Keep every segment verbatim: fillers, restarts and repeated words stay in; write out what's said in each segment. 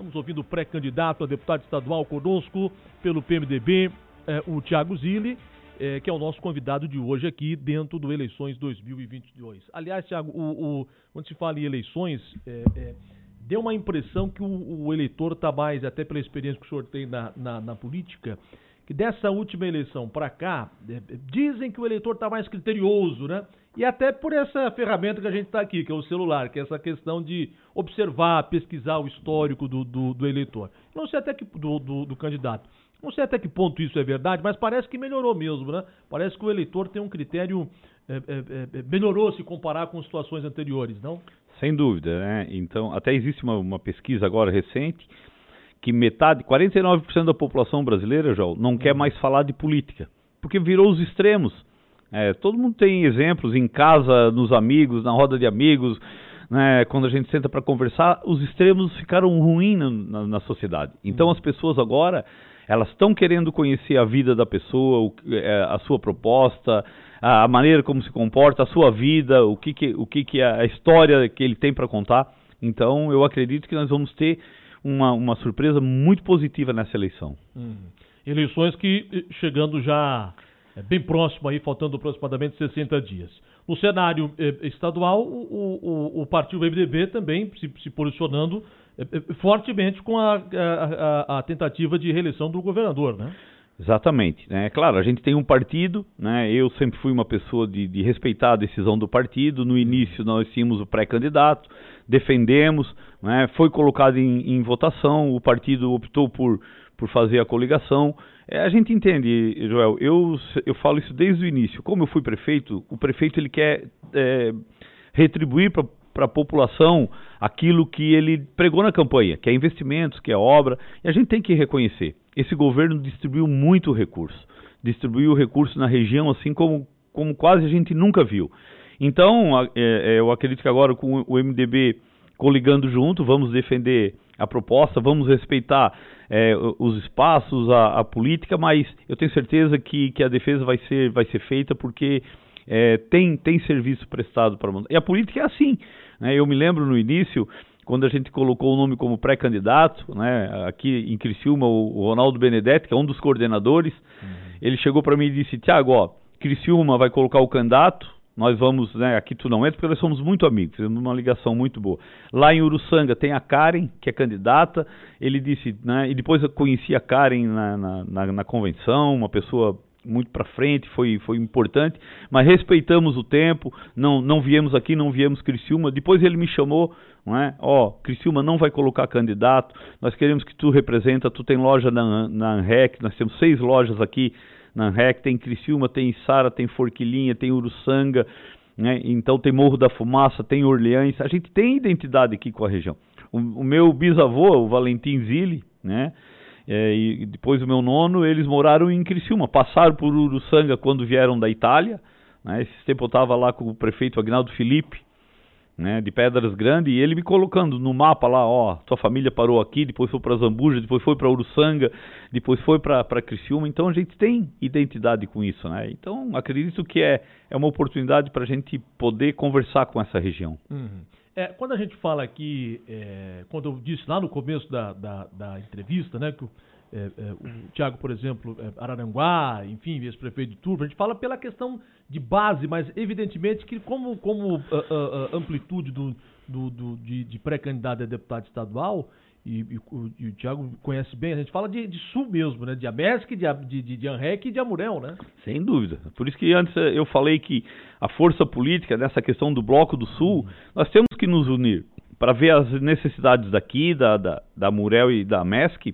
Estamos ouvindo o pré-candidato a deputado estadual conosco pelo P M D B, eh, o Thiago Zilli, eh, que é o nosso convidado de hoje aqui dentro do Eleições dois mil e vinte e dois. Aliás, Thiago, o, o, quando se fala em eleições, eh, eh, deu uma impressão que o, o eleitor está mais, até pela experiência que o senhor tem na, na, na política, que dessa última eleição para cá, eh, dizem que o eleitor está mais criterioso, né? E até por essa ferramenta que a gente está aqui, que é o celular, que é essa questão de observar, pesquisar o histórico do, do, do eleitor. Não sei até que do, do, do candidato. Não sei até que ponto isso é verdade, mas parece que melhorou mesmo, né? Parece que o eleitor tem um critério, é, é, é, melhorou se comparar com situações anteriores, não? Sem dúvida, né? Então, até existe uma, uma pesquisa agora recente que metade, quarenta e nove por cento da população brasileira, João, não hum. quer mais falar de política, porque virou os extremos. É, todo mundo tem exemplos em casa, nos amigos, na roda de amigos, né, quando a gente senta para conversar, os extremos ficaram ruins na, na, na sociedade. Então hum. as pessoas agora, elas estão querendo conhecer a vida da pessoa, o, é, a sua proposta, a, a maneira como se comporta, a sua vida, o que, que, o que, que é a história que ele tem para contar. Então eu acredito que nós vamos ter uma, uma surpresa muito positiva nessa eleição. Hum. Eleições que chegando já... É bem próximo aí, faltando aproximadamente sessenta dias. No cenário eh, estadual, o, o, o partido M D B também se, se posicionando eh, fortemente com a, a, a tentativa de reeleição do governador, né? Exatamente, né? Claro, a gente tem um partido, né? Eu sempre fui uma pessoa de, de respeitar a decisão do partido. No início nós tínhamos o pré-candidato, defendemos, né? Foi colocado em, em votação, o partido optou por, por fazer a coligação. É, a gente entende, Joel, eu, eu falo isso desde o início. Como eu fui prefeito, o prefeito ele quer é, retribuir para a população aquilo que ele pregou na campanha, que é investimentos, que é obra, e a gente tem que reconhecer. Esse governo distribuiu muito recurso, distribuiu recurso na região assim como, como quase a gente nunca viu. Então, é, eu acredito que agora com o M D B coligando junto, vamos defender a proposta, vamos respeitar é, os espaços, a, a política, mas eu tenho certeza que, que a defesa vai ser, vai ser feita porque é, tem, tem serviço prestado para mandar. E a política é assim, né? Eu me lembro no início, quando a gente colocou o nome como pré-candidato, né, aqui em Criciúma, o, o Ronaldo Benedetti, que é um dos coordenadores, uhum. ele chegou para mim e disse: Thiago, ó, Criciúma vai colocar o candidato, nós vamos, né, aqui tu não entra, porque nós somos muito amigos, fizemos uma ligação muito boa. Lá em Uruçanga tem a Karen, que é candidata, ele disse, né, e depois eu conheci a Karen na, na, na, na convenção, uma pessoa muito para frente, foi, foi importante, mas respeitamos o tempo, não, não viemos aqui, não viemos Criciúma. Depois ele me chamou, não é? Ó, Criciúma não vai colocar candidato, nós queremos que tu representa, tu tem loja na, na ANREC, nós temos seis lojas aqui na ANREC, tem Criciúma, tem Içara, tem Forquilinha, tem Uruçanga, né? Então tem Morro da Fumaça, tem Orleans, a gente tem identidade aqui com a região. O, o meu bisavô, o Valentim Zilli, né? É, e depois o meu nono, eles moraram em Criciúma, passaram por Uruçanga quando vieram da Itália, né? Esse tempo eu estava lá com o prefeito Agnaldo Felipe, né, de Pedras Grandes, e ele me colocando no mapa lá, ó, tua família parou aqui, depois foi para Zambuja, depois foi para Uruçanga, depois foi para Criciúma. Então a gente tem identidade com isso, né? Então acredito que é, é uma oportunidade para a gente poder conversar com essa região. Uhum. É, quando a gente fala aqui, é, quando eu disse lá no começo da, da, da entrevista, né, que o, é, é, o Thiago, por exemplo, é, Araranguá, enfim, ex-prefeito de Turvo, a gente fala pela questão de base, mas evidentemente que como, como uh, uh, amplitude do, do, do, de, de pré-candidato a deputado estadual, e, e, o, e o Thiago conhece bem, a gente fala de, de sul mesmo, né, de Amesc, de, de, de, de ANREC e de Amurel, né? Sem dúvida. Por isso que antes eu falei que a força política nessa questão do Bloco do Sul, uhum. nós temos que nos unir para ver as necessidades daqui, da, da, da Amurel e da Amesc,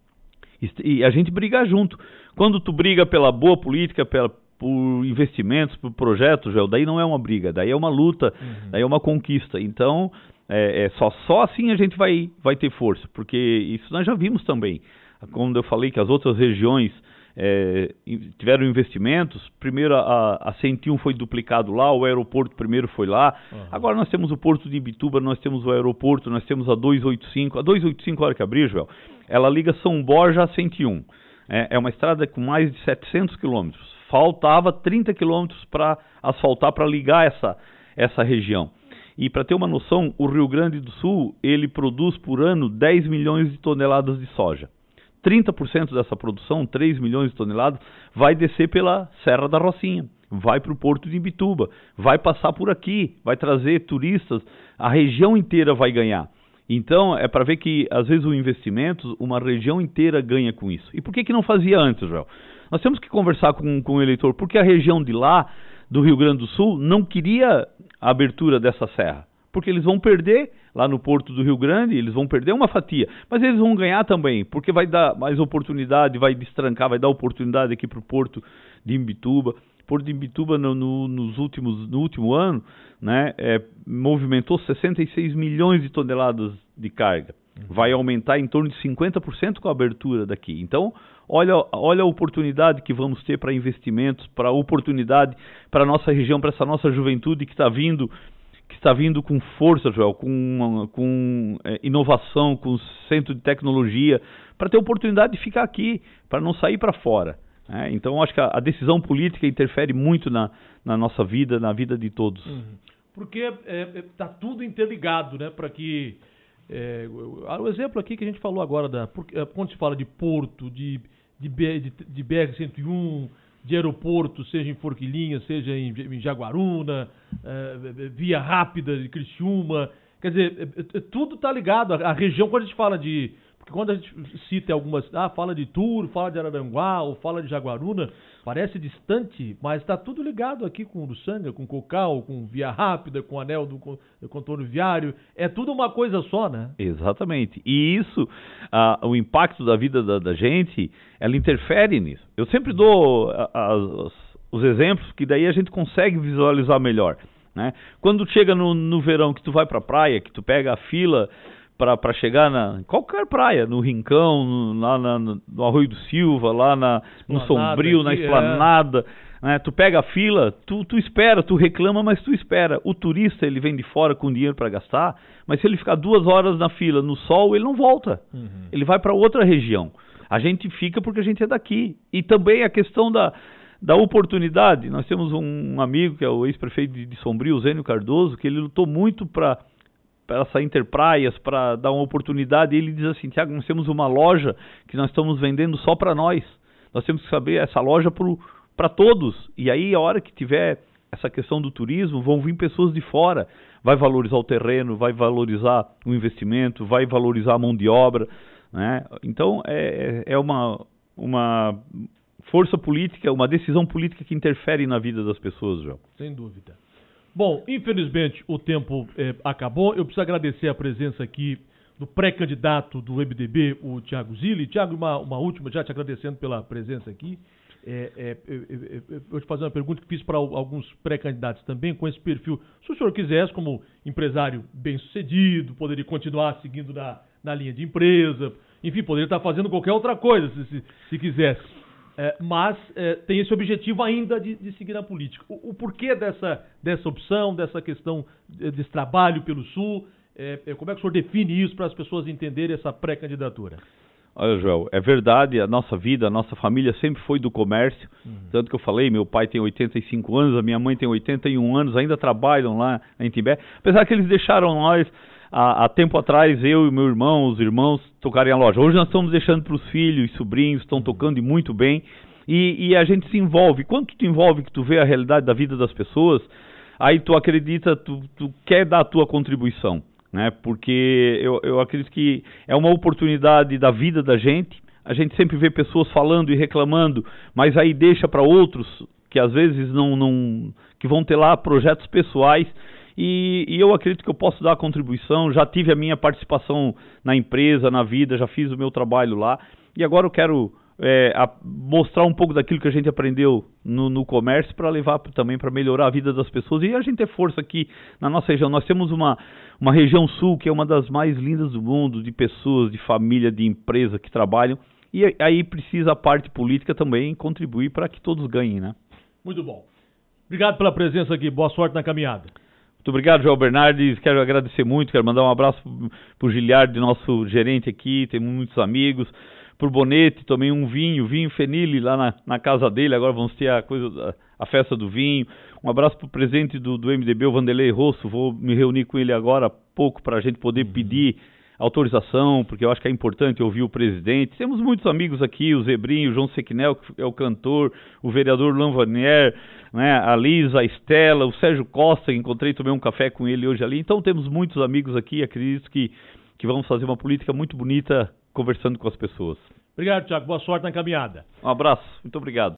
e, e a gente brigar junto. Quando tu briga pela boa política, pela por investimentos, por projetos, Joel, daí não é uma briga, daí é uma luta, uhum. daí é uma conquista. Então, é, é só, só assim a gente vai, vai ter força, porque isso nós já vimos também. Como eu falei que as outras regiões é, tiveram investimentos, primeiro a, a cento e um foi duplicado lá, o aeroporto primeiro foi lá, uhum. agora nós temos o porto de Ibituba, nós temos o aeroporto, nós temos a duzentos e oitenta e cinco, a duzentos e oitenta e cinco, a hora que abrir, Joel, ela liga São Borja a cento e um, é, é uma estrada com mais de setecentos quilômetros. Faltava trinta quilômetros para asfaltar, para ligar essa, essa região. E para ter uma noção, o Rio Grande do Sul, ele produz por ano dez milhões de toneladas de soja. trinta por cento dessa produção, três milhões de toneladas, vai descer pela Serra da Rocinha, vai para o Porto de Imbituba, vai passar por aqui, vai trazer turistas, a região inteira vai ganhar. Então, é para ver que, às vezes, o investimento, uma região inteira ganha com isso. E por que que não fazia antes, Joel? Nós temos que conversar com, com o eleitor, porque a região de lá, do Rio Grande do Sul, não queria a abertura dessa serra, porque eles vão perder lá no Porto do Rio Grande, eles vão perder uma fatia, mas eles vão ganhar também, porque vai dar mais oportunidade, vai destrancar, vai dar oportunidade aqui para o Porto de Imbituba. Porto de Imbituba no, no, nos últimos, no último ano, né, é, movimentou sessenta e seis milhões de toneladas de carga. Vai aumentar em torno de cinquenta por cento com a abertura daqui. Então, olha, olha a oportunidade que vamos ter para investimentos, para a oportunidade para a nossa região, para essa nossa juventude que está vindo, que está vindo com força, Joel, com, com é, inovação, com centro de tecnologia, para ter oportunidade de ficar aqui, para não sair para fora. É, então, acho que a, a decisão política interfere muito na, na nossa vida, na vida de todos. Uhum. Porque está é, tudo interligado, né, para que... É, o exemplo aqui que a gente falou agora, da, porque, quando se fala de porto, de, de, de, de B R cento e um, de aeroporto, seja em Forquilinha, seja em, em Jaguaruna, é, via rápida de Criciúma, quer dizer, é, é, tudo está ligado. A, a região, quando a gente fala de... Porque quando a gente cita algumas... Ah, fala de Touro, fala de Araranguá, ou fala de Jaguaruna, parece distante, mas está tudo ligado aqui com Uruçanga, com Cocal, com Via Rápida, com Anel do, do contorno viário. É tudo uma coisa só, né? Exatamente. E isso, ah, o impacto da vida da, da gente, ela interfere nisso. Eu sempre dou a, a, os, os exemplos, que daí a gente consegue visualizar melhor, né? Quando chega no, no verão, que tu vai pra praia, que tu pega a fila... para chegar na qualquer praia, no Rincão, no, lá na, no Arroio do Silva, lá na, no Sombrio, aqui, na Esplanada, é. né? Tu pega a fila, tu, tu espera, tu reclama, mas tu espera. O turista, ele vem de fora com dinheiro para gastar, mas se ele ficar duas horas na fila, no sol, ele não volta. Uhum. Ele vai para outra região. A gente fica porque a gente é daqui. E também a questão da, da oportunidade. Nós temos um amigo, que é o ex-prefeito de, de Sombrio, Zênio Cardoso, que ele lutou muito para... para essa Interpraias, para dar uma oportunidade, e ele diz assim: Tiago, nós temos uma loja que nós estamos vendendo só para nós, nós temos que saber essa loja para todos, e aí a hora que tiver essa questão do turismo, vão vir pessoas de fora, vai valorizar o terreno, vai valorizar o investimento, vai valorizar a mão de obra, né? Então é, é uma, uma força política, uma decisão política que interfere na vida das pessoas, João. Sem dúvida. Bom, infelizmente o tempo eh, acabou. Eu preciso agradecer a presença aqui do pré-candidato do M D B, o Tiago Zilli. Tiago, uma, uma última, já te agradecendo pela presença aqui. É, é, é, é, eu vou te fazer uma pergunta que fiz para alguns pré-candidatos também, com esse perfil. Se o senhor quisesse, como empresário bem-sucedido, poderia continuar seguindo na, na linha de empresa, enfim, poderia estar fazendo qualquer outra coisa, se, se, se quisesse. É, mas é, tem esse objetivo ainda de, de seguir na política. O, o porquê dessa, dessa opção, dessa questão desse trabalho pelo Sul, é, é, como é que o senhor define isso para as pessoas entenderem essa pré-candidatura? Olha, Joel, é verdade, a nossa vida, a nossa família sempre foi do comércio, uhum. Tanto que eu falei, meu pai tem oitenta e cinco anos, a minha mãe tem oitenta e um anos, ainda trabalham lá em Timbé, apesar que eles deixaram nós, há, há tempo atrás, eu e meu irmão, os irmãos, tocarem a loja. Hoje nós estamos deixando para os filhos e sobrinhos, estão tocando e muito bem, e, e a gente se envolve. Quando tu te envolve, que tu vê a realidade da vida das pessoas, aí tu acredita, tu, tu quer dar a tua contribuição, né? Porque eu, eu acredito que é uma oportunidade da vida da gente. A gente sempre vê pessoas falando e reclamando, mas aí deixa para outros que às vezes não, não, que vão ter lá projetos pessoais, e, e eu acredito que eu posso dar a contribuição. Já tive a minha participação na empresa, na vida, já fiz o meu trabalho lá, e agora eu quero é, a, mostrar um pouco daquilo que a gente aprendeu no, no comércio para levar também para melhorar a vida das pessoas. E a gente ter força aqui na nossa região. Nós temos uma, uma região sul que é uma das mais lindas do mundo, de pessoas, de família, de empresa que trabalham, e aí precisa a parte política também contribuir para que todos ganhem, né? Muito bom. Obrigado pela presença aqui, boa sorte na caminhada. Muito obrigado, João Bernardes, quero agradecer muito, quero mandar um abraço para o Giliardi, nosso gerente aqui, tem muitos amigos. Por Bonete, tomei um vinho, vinho Fenile lá na, na casa dele, agora vamos ter a coisa, a festa do vinho. Um abraço para o presidente do, do M D B, o Vanderlei Rosso, vou me reunir com ele agora há pouco para a gente poder pedir autorização, porque eu acho que é importante ouvir o presidente. Temos muitos amigos aqui, o Zebrinho, o João Sequinel, que é o cantor, o vereador Lanvanier, né, a Lisa, a Estela, o Sérgio Costa, que encontrei, tomei um café com ele hoje ali. Então temos muitos amigos aqui, acredito que, que vamos fazer uma política muito bonita conversando com as pessoas. Obrigado, Tiago. Boa sorte na caminhada. Um abraço. Muito obrigado.